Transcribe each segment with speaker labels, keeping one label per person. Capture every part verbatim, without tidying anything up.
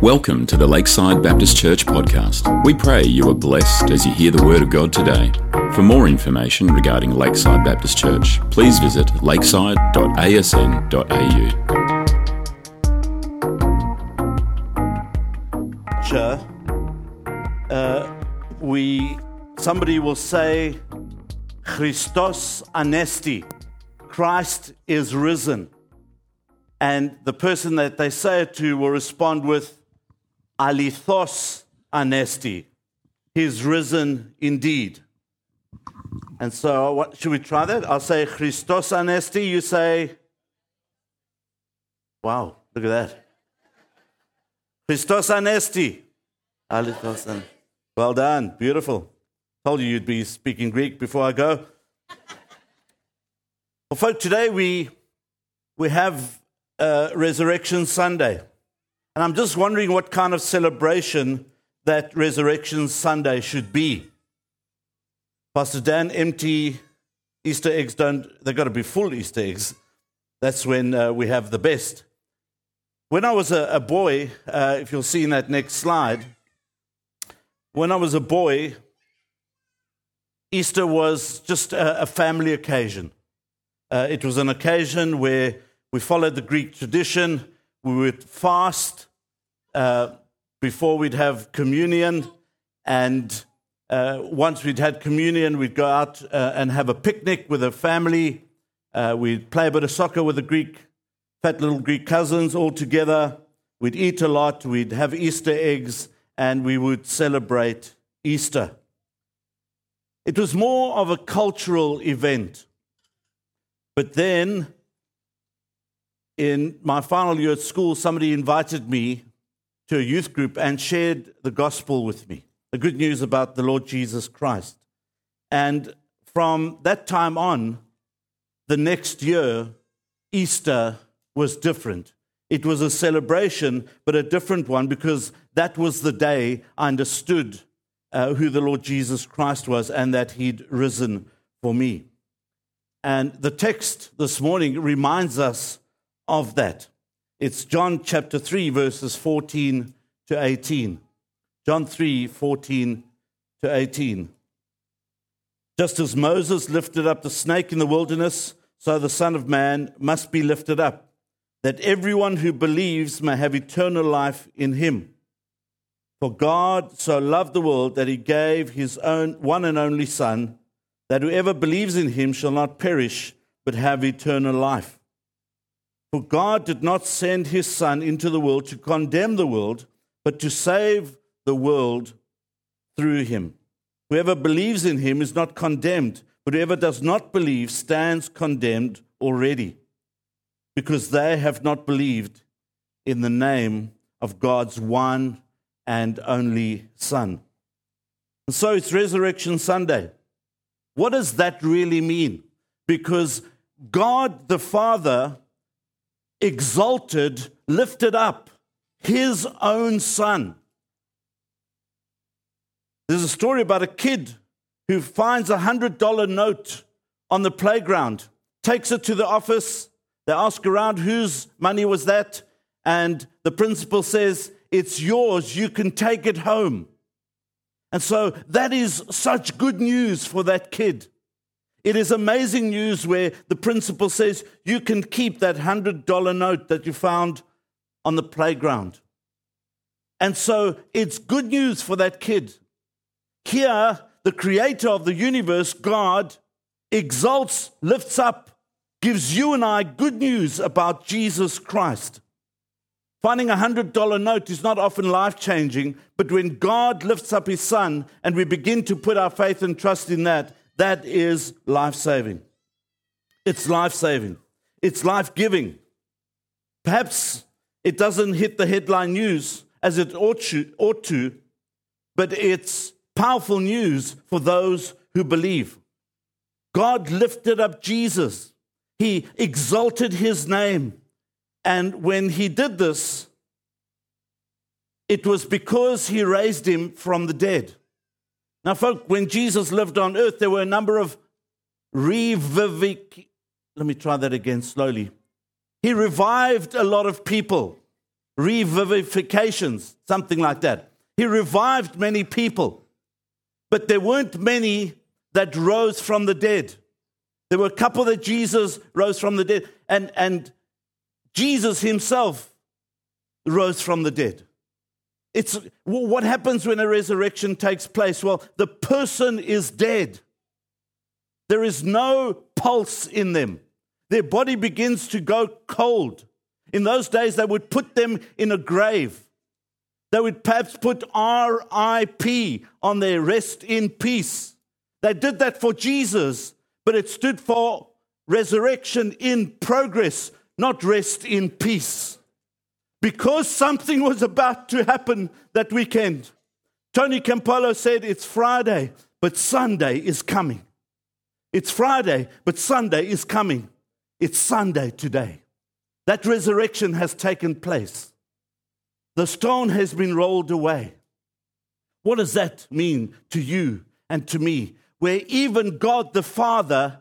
Speaker 1: Welcome to the Lakeside Baptist Church podcast. We pray you are blessed as you hear the Word of God today. For more information regarding Lakeside Baptist Church, please visit lakeside dot a s n dot a u.
Speaker 2: Sure. Uh, we, somebody will say, Christos anesti, Christ is risen. And the person that they say it to will respond with, alithos anesti, he's risen indeed. And so, what, should we try that? I'll say Christos anesti, you say, wow, look at that. Christos anesti. Alithos anesti. Well done, beautiful. Told you you'd be speaking Greek before I go. Well, folks, today we we have uh, Resurrection Sunday. And I'm just wondering what kind of celebration that Resurrection Sunday should be. Pastor Dan, empty Easter eggs don't, they've got to be full Easter eggs. That's when uh, we have the best. When I was a, a boy, uh, if you'll see in that next slide, when I was a boy, Easter was just a, a family occasion. Uh, it was an occasion where we followed the Greek tradition. We would fast uh, before we'd have communion, and uh, once we'd had communion, we'd go out uh, and have a picnic with a family. Uh, we'd play a bit of soccer with the Greek, fat little Greek cousins all together. We'd eat a lot, we'd have Easter eggs, and we would celebrate Easter. It was more of a cultural event. But then, in my final year at school, somebody invited me to a youth group and shared the gospel with me, the good news about the Lord Jesus Christ. And from that time on, the next year, Easter was different. It was a celebration, but a different one, because that was the day I understood uh, who the Lord Jesus Christ was and that he'd risen for me. And the text this morning reminds us of that. It's John chapter three, verses fourteen to eighteen. John three, fourteen to eighteen. Just as Moses lifted up the snake in the wilderness, so the Son of Man must be lifted up, that everyone who believes may have eternal life in him. For God so loved the world that he gave his own one and only Son, that whoever believes in him shall not perish, but have eternal life. For God did not send his Son into the world to condemn the world, but to save the world through him. Whoever believes in him is not condemned, but whoever does not believe stands condemned already, because they have not believed in the name of God's one and only Son. And so it's Resurrection Sunday. What does that really mean? Because God the Father exalted, lifted up his own Son. There's a story about a kid who finds a one hundred dollar note on the playground, takes it to the office. They ask around, whose money was that? And the principal says, it's yours, you can take it home. And so that is such good news for that kid. It is amazing news where the principal says, you can keep that one hundred dollar note that you found on the playground. And so it's good news for that kid. Here, the creator of the universe, God, exalts, lifts up, gives you and I good news about Jesus Christ. Finding a one hundred dollar note is not often life-changing, but when God lifts up his Son and we begin to put our faith and trust in that, that is life-saving. It's life-saving. It's life-giving. Perhaps it doesn't hit the headline news as it ought to, ought to, but it's powerful news for those who believe. God lifted up Jesus. He exalted his name. And when he did this, it was because he raised him from the dead. Now, folks, when Jesus lived on earth, there were a number of revivic... Let me try that again slowly. He revived a lot of people. revivifications, something like that. He revived many people, but there weren't many that rose from the dead. There were a couple that Jesus rose from the dead, and, and Jesus himself rose from the dead. It's what happens when a resurrection takes place? Well, the person is dead. There is no pulse in them. Their body begins to go cold. In those days, they would put them in a grave. They would perhaps put R I P on their rest in peace. They did that for Jesus, but it stood for resurrection in progress, not rest in peace. Because something was about to happen that weekend. Tony Campolo said, it's Friday, but Sunday is coming. It's Friday, but Sunday is coming. It's Sunday today. That resurrection has taken place. The stone has been rolled away. What does that mean to you and to me? Where even God the Father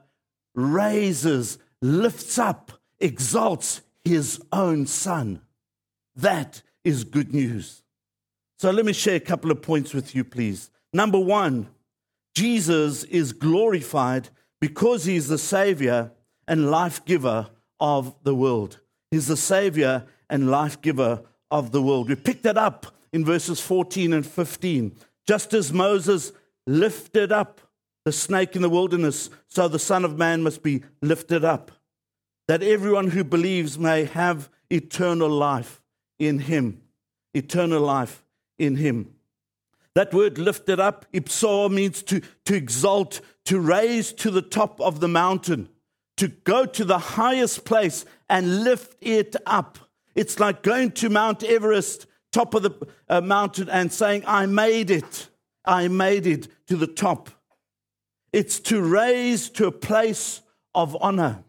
Speaker 2: raises, lifts up, exalts his own Son. That is good news. So let me share a couple of points with you, please. Number one, Jesus is glorified because he is the Savior and life giver of the world. He's the Savior and life giver of the world. We picked that up in verses fourteen and fifteen. Just as Moses lifted up the snake in the wilderness, so the Son of Man must be lifted up, that everyone who believes may have eternal life in him. Eternal life in him. That word lifted up, ipso, means to, to exalt, to raise to the top of the mountain, to go to the highest place and lift it up. It's like going to Mount Everest, top of the uh, mountain, and saying, I made it. I made it to the top. It's to raise to a place of honor.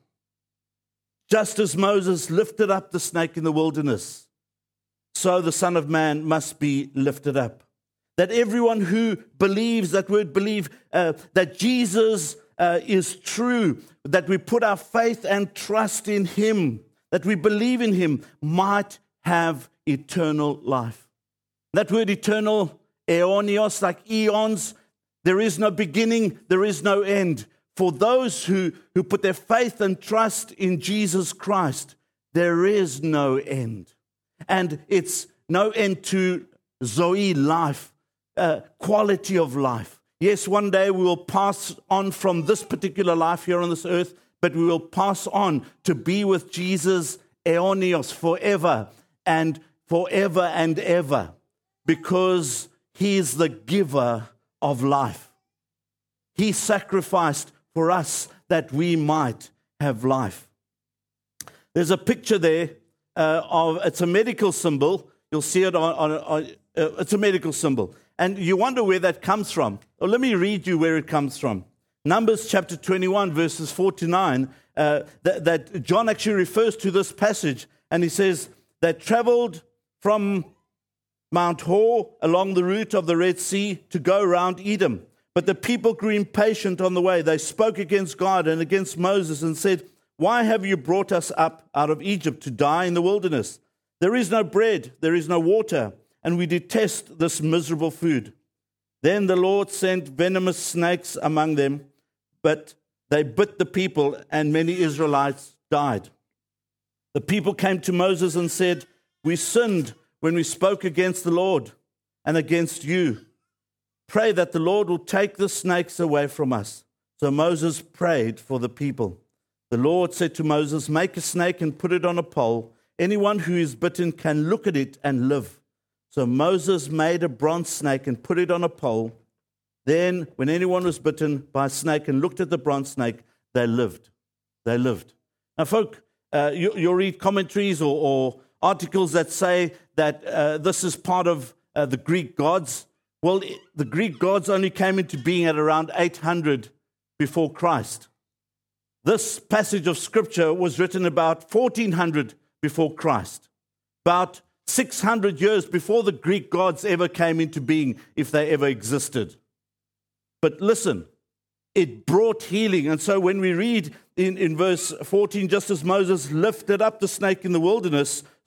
Speaker 2: Just as Moses lifted up the snake in the wilderness, so the Son of Man must be lifted up. That everyone who believes, that word believe, uh, that Jesus uh, is true, that we put our faith and trust in him, that we believe in him, might have eternal life. That word eternal, aeonios, like eons, there is no beginning, there is no end. For those who, who put their faith and trust in Jesus Christ, there is no end. And it's no end to Zoe life, uh, quality of life. Yes, one day we will pass on from this particular life here on this earth, but we will pass on to be with Jesus, aeonios, forever and forever and ever, because he is the giver of life. He sacrificed for us that we might have life. There's a picture there. Uh, of, it's a medical symbol. You'll see it on, on, on uh, it's a medical symbol. And you wonder where that comes from. Well, let me read you where it comes from. Numbers chapter twenty-one, verses four to nine, uh, that, that John actually refers to this passage, and he says, they traveled from Mount Hor along the route of the Red Sea to go around Edom. But the people grew impatient on the way. They spoke against God and against Moses and said, why have you brought us up out of Egypt to die in the wilderness? There is no bread, there is no water, and we detest this miserable food. Then the Lord sent venomous snakes among them, but they bit the people, and many Israelites died. The people came to Moses and said, we sinned when we spoke against the Lord and against you. Pray that the Lord will take the snakes away from us. So Moses prayed for the people. The Lord said to Moses, make a snake and put it on a pole. Anyone who is bitten can look at it and live. So Moses made a bronze snake and put it on a pole. Then when anyone was bitten by a snake and looked at the bronze snake, they lived. They lived. Now, folk, uh, you, you'll read commentaries or, or articles that say that uh, this is part of uh, the Greek gods. Well, the Greek gods only came into being at around eight hundred before Christ. This passage of Scripture was written about fourteen hundred before Christ, about six hundred years before the Greek gods ever came into being, if they ever existed. But listen, it brought healing. And so when we read in, in verse fourteen, just as Moses lifted up the snake in the wilderness,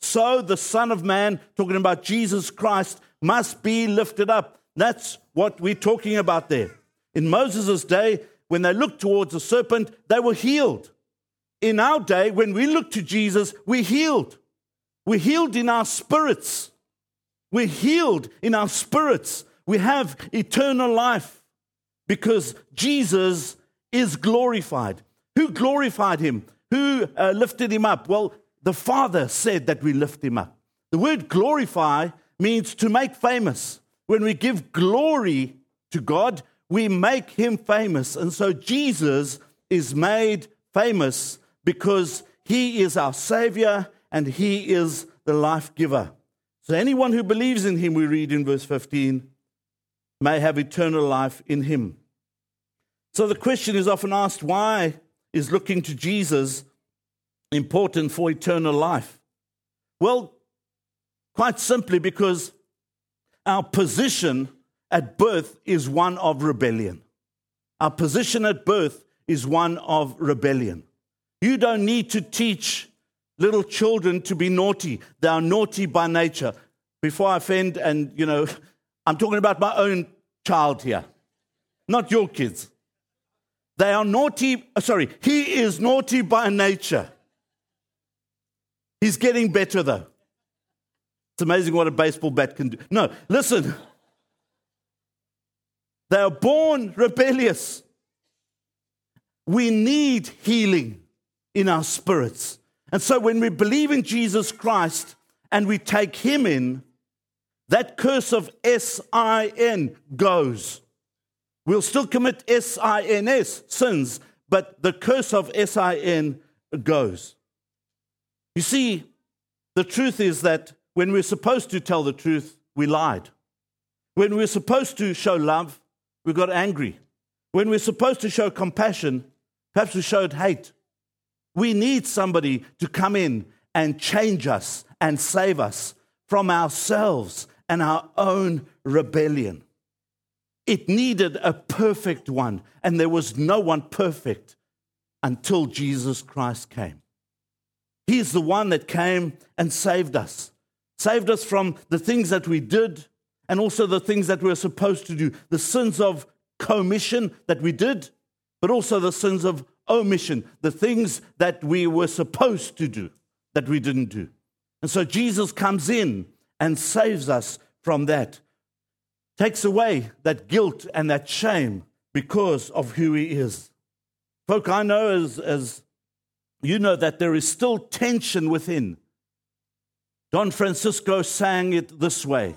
Speaker 2: so the Son of Man, talking about Jesus Christ, must be lifted up. That's what we're talking about there. In Moses' day, when they looked towards the serpent, they were healed. In our day, when we look to Jesus, we're healed. We're healed in our spirits. We're healed in our spirits. We have eternal life because Jesus is glorified. Who glorified him? Who uh, lifted him up? Well, the Father said that we lift him up. The word glorify means to make famous. When we give glory to God, we make him famous. And so Jesus is made famous because he is our Savior and he is the life giver. So anyone who believes in him, we read in verse fifteen, may have eternal life in him. So the question is often asked, why is looking to Jesus important for eternal life? Well, quite simply because our position at birth is one of rebellion. Our position at birth is one of rebellion. You don't need to teach little children to be naughty. They are naughty by nature. Before I offend, and you know, I'm talking about my own child here, not your kids. They are naughty, sorry, he is naughty by nature. He's getting better though. It's amazing what a baseball bat can do. No, listen. They are born rebellious. We need healing in our spirits. And so when we believe in Jesus Christ and we take him in, that curse of S I N goes. We'll still commit S I N S, sins, but the curse of S I N goes. You see, the truth is that when we're supposed to tell the truth, we lied. When we're supposed to show love, we got angry. When we're supposed to show compassion, perhaps we showed hate. We need somebody to come in and change us and save us from ourselves and our own rebellion. It needed a perfect one, and there was no one perfect until Jesus Christ came. He's the one that came and saved us. Saved us from the things that we did and also the things that we were supposed to do. The sins of commission that we did, but also the sins of omission, the things that we were supposed to do that we didn't do. And so Jesus comes in and saves us from that. Takes away that guilt and that shame because of who he is. Folk, I know as, as you know that there is still tension within. Don Francisco sang it this way.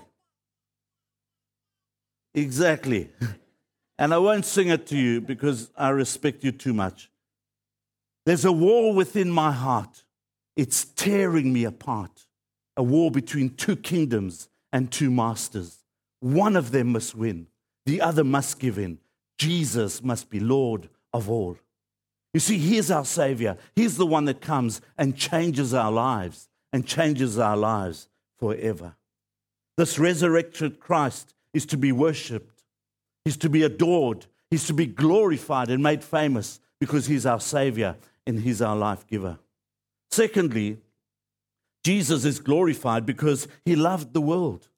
Speaker 2: Exactly. And I won't sing it to you because I respect you too much. There's a war within my heart. It's tearing me apart. A war between two kingdoms and two masters. One of them must win. The other must give in. Jesus must be Lord of all. You see, he's our Savior. He's the one that comes and changes our lives and changes our lives forever. This resurrected Christ is to be worshipped. He's to be adored. He's to be glorified and made famous because he's our Savior and he's our life giver. Secondly, Jesus is glorified because he loved the world.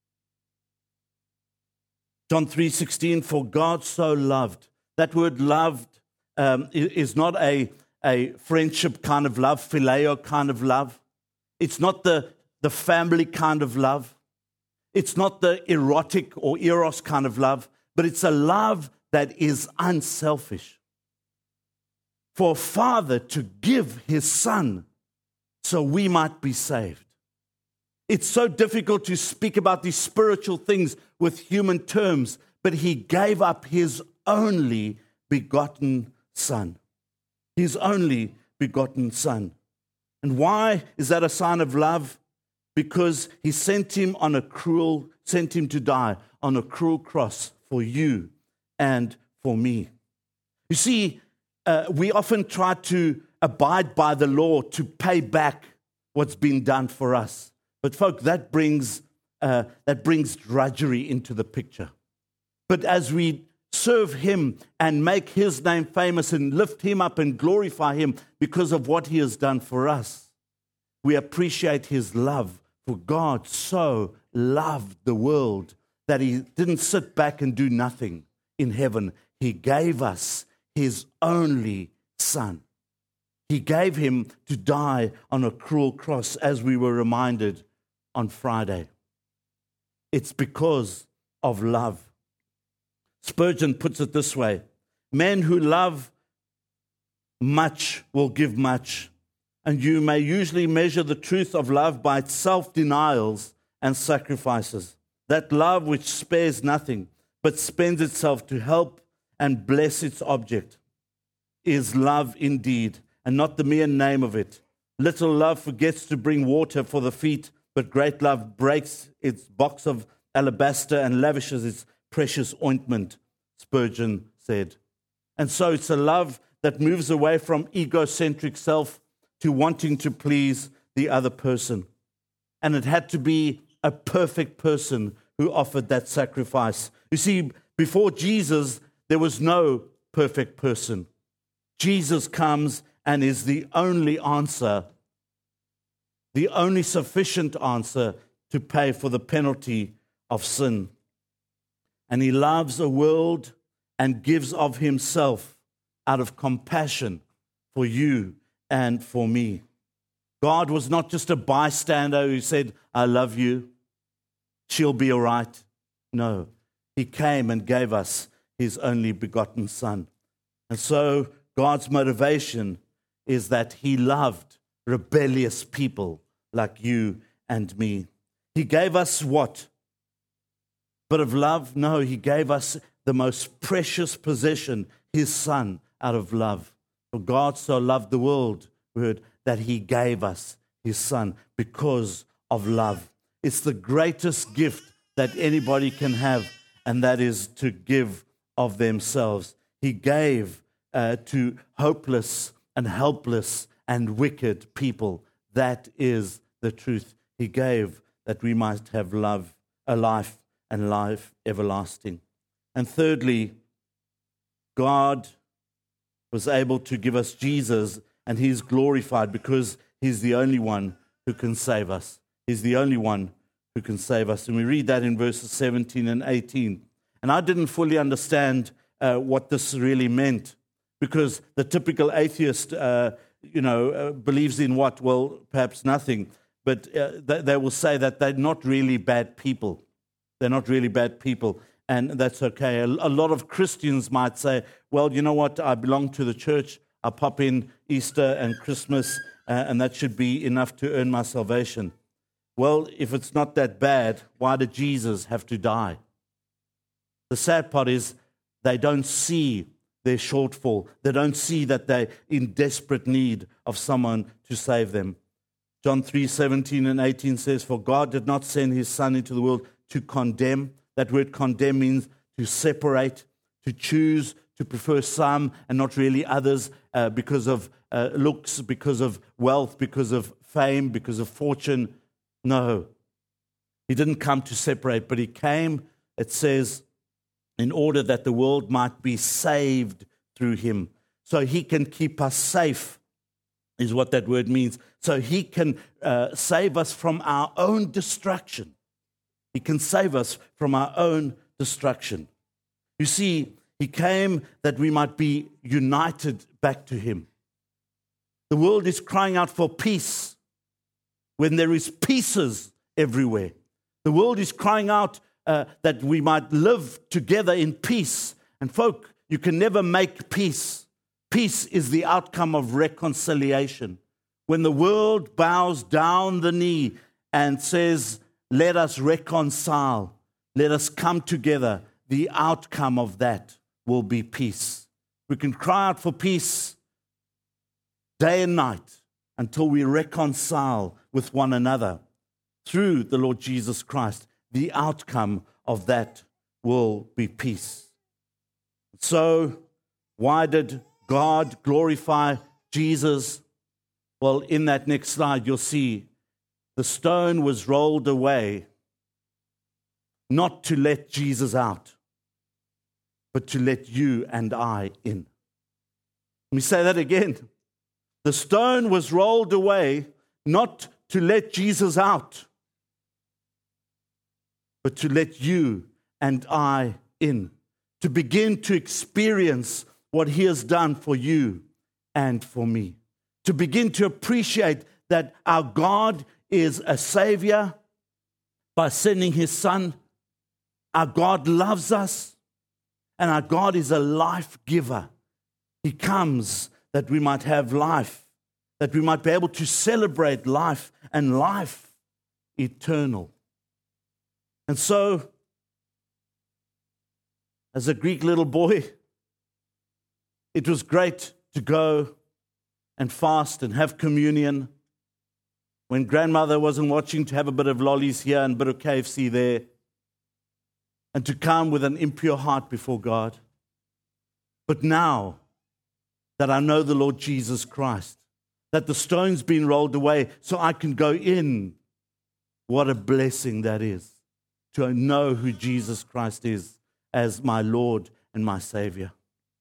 Speaker 2: John three sixteen, for God so loved. That word loved um, is not a, a friendship kind of love, phileo kind of love. It's not the, the family kind of love. It's not the erotic or eros kind of love, but it's a love that is unselfish. For a father to give his son so we might be saved. It's so difficult to speak about these spiritual things with human terms, but he gave up his only begotten son. His only begotten son. And why is that a sign of love? Because he sent him on a cruel, sent him to die on a cruel cross for you and for me. You see, uh, we often try to abide by the law to pay back what's been done for us. But folk, that brings uh, that brings drudgery into the picture. But as we serve him and make his name famous and lift him up and glorify him because of what he has done for us, we appreciate his love. For God so loved the world that he didn't sit back and do nothing in heaven. He gave us his only Son. He gave him to die on a cruel cross, as we were reminded on Friday. It's because of love. Spurgeon puts it this way: men who love much will give much, and you may usually measure the truth of love by its self-denials and sacrifices. That love which spares nothing, but spends itself to help and bless its object, is love indeed, and not the mere name of it. Little love forgets to bring water for the feet, but great love breaks its box of alabaster and lavishes its precious ointment, Spurgeon said. And so it's a love that moves away from egocentric self to wanting to please the other person. And it had to be a perfect person who offered that sacrifice. You see, before Jesus, there was no perfect person. Jesus comes and is the only answer, the only sufficient answer to pay for the penalty of sin. And he loves a world and gives of himself out of compassion for you and for me. God was not just a bystander who said, I love you, she'll be all right. No, he came and gave us his only begotten Son. And so God's motivation is that he loved rebellious people like you and me. He gave us what? But of love? No, he gave us the most precious possession, his Son, out of love. For God so loved the world, word, that he gave us his Son because of love. It's the greatest gift that anybody can have, and that is to give of themselves. He gave uh, to hopeless and helpless and wicked people. That is the truth. He gave that we might have love, a life, and life everlasting. And thirdly, God was able to give us Jesus, and he's glorified because he's the only one who can save us. He's the only one who can save us. And we read that in verses seventeen and eighteen. And I didn't fully understand uh, what this really meant, because the typical atheist, uh, you know, uh, believes in what? Well, perhaps nothing. But uh, they, they will say that they're not really bad people. They're not really bad people, and that's okay. A, a lot of Christians might say, well, you know what, I belong to the church, I pop in Easter and Christmas, uh, and that should be enough to earn my salvation. Well, if it's not that bad, why did Jesus have to die? The sad part is they don't see their shortfall. They don't see that they're in desperate need of someone to save them. John three seventeen and eighteen says, for God did not send his Son into the world to condemn. That word condemn means to separate, to choose, to prefer some and not really others uh, because of uh, looks, because of wealth, because of fame, because of fortune. No, he didn't come to separate, but he came, it says, in order that the world might be saved through him. So he can keep us safe, is what that word means. So he can uh, save us from our own destruction. He can save us from our own destruction. You see, he came that we might be united back to him. The world is crying out for peace when there is pieces everywhere. The world is crying out uh, that we might live together in peace. And folk, you can never make peace. Peace is the outcome of reconciliation. When the world bows down the knee and says, let us reconcile, let us come together, the outcome of that will be peace. We can cry out for peace day and night until we reconcile with one another through the Lord Jesus Christ. The outcome of that will be peace. So, why did God glorify Jesus? Well, in that next slide, you'll see the stone was rolled away, not to let Jesus out, but to let you and I in. Let me say that again. The stone was rolled away, not to let Jesus out, but to let you and I in, to begin to experience what he has done for you and for me, to begin to appreciate that our God is a Savior by sending his Son. Our God loves us, and our God is a life giver. He comes that we might have life, that we might be able to celebrate life and life eternal. And so, as a Greek little boy, it was great to go and fast and have communion. When grandmother wasn't watching, to have a bit of lollies here and a bit of K F C there, and to come with an impure heart before God. But now that I know the Lord Jesus Christ, that the stone's been rolled away so I can go in, what a blessing that is, to know who Jesus Christ is as my Lord and my Savior.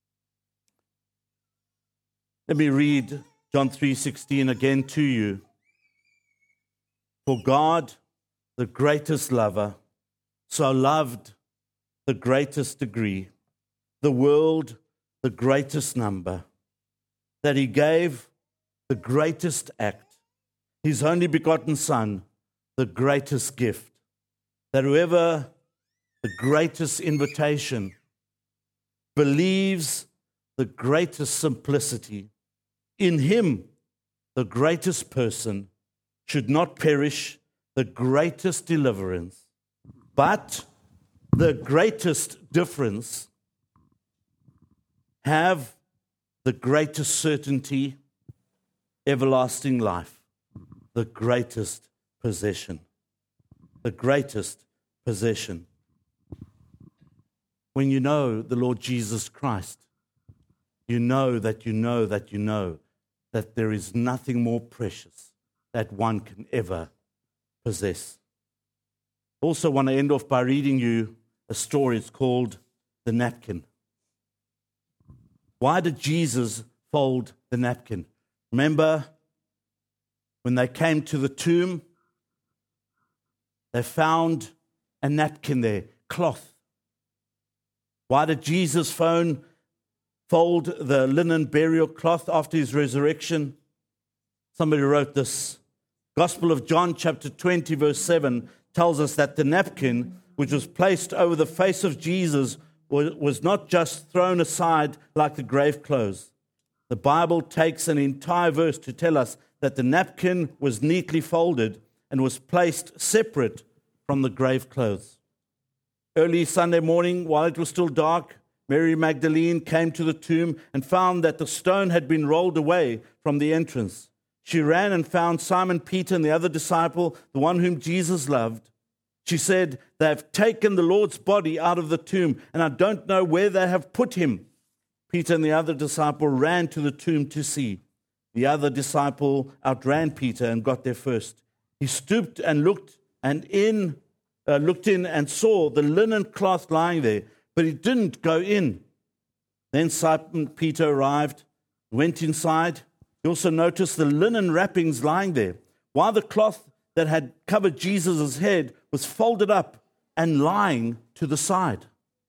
Speaker 2: Let me read John three sixteen again to you. For God, the greatest lover, so loved the greatest degree, the world the greatest number, that he gave the greatest act, his only begotten Son, the greatest gift, that whoever the greatest invitation believes the greatest simplicity, in him the greatest person should not perish, the greatest deliverance, but the greatest difference, have the greatest certainty, everlasting life, the greatest possession. The greatest possession. When you know the Lord Jesus Christ, you know that you know that you know that there is nothing more precious that one can ever possess. Also want to end off by reading you a story. It's called The Napkin. Why did Jesus fold the napkin? Remember when they came to the tomb, they found a napkin there, cloth. Why did Jesus fold the linen burial cloth after his resurrection? Somebody wrote this. Gospel of John chapter twenty verse seven tells us that the napkin which was placed over the face of Jesus was not just thrown aside like the grave clothes. The Bible takes an entire verse to tell us that the napkin was neatly folded and was placed separate from the grave clothes. Early Sunday morning, while it was still dark, Mary Magdalene came to the tomb and found that the stone had been rolled away from the entrance. She ran and found Simon Peter and the other disciple, the one whom Jesus loved. She said, "They have taken the Lord's body out of the tomb, and I don't know where they have put him." Peter and the other disciple ran to the tomb to see. The other disciple outran Peter and got there first. He stooped and looked and in uh, looked in and saw the linen cloth lying there, but he didn't go in. Then Simon Peter arrived, went inside. He also noticed the linen wrappings lying there, while the cloth that had covered Jesus' head was folded up and lying to the side.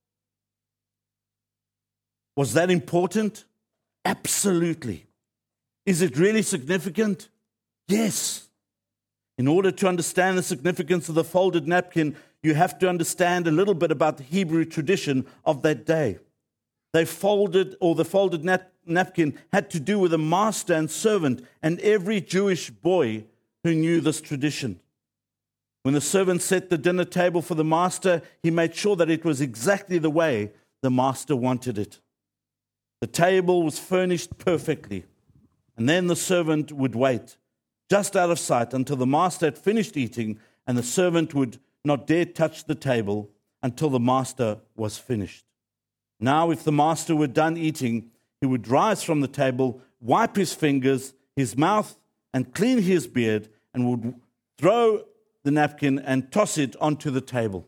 Speaker 2: Was that important? Absolutely. Is it really significant? Yes. In order to understand the significance of the folded napkin, you have to understand a little bit about the Hebrew tradition of that day. They folded, or the folded nap- napkin had to do with a master and servant, and every Jewish boy who knew this tradition. When the servant set the dinner table for the master, he made sure that it was exactly the way the master wanted it. The table was furnished perfectly, and then the servant would wait, just out of sight, until the master had finished eating, and the servant would not dare touch the table until the master was finished. Now, if the master were done eating, he would rise from the table, wipe his fingers, his mouth, and clean his beard, and would throw the napkin and toss it onto the table.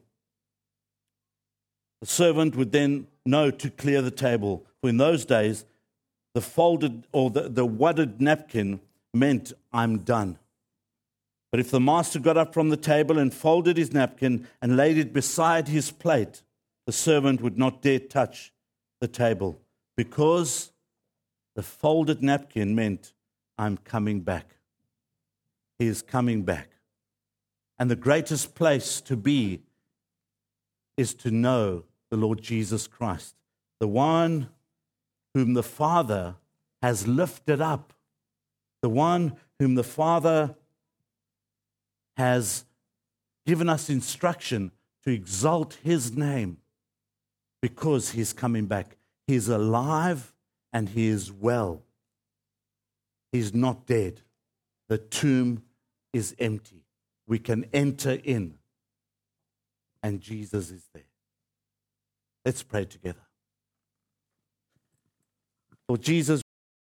Speaker 2: The servant would then know to clear the table, for in those days, the folded or the, the wadded napkin meant I'm done. But if the master got up from the table and folded his napkin and laid it beside his plate, the servant would not dare touch the table, because the folded napkin meant, I'm coming back. He is coming back. And the greatest place to be is to know the Lord Jesus Christ, the one whom the Father has lifted up, the one whom the Father has given us instruction to exalt his name, because he's coming back. He's alive and he is well. He's not dead. The tomb is empty. We can enter in, and Jesus is there. Let's pray together. Lord Jesus,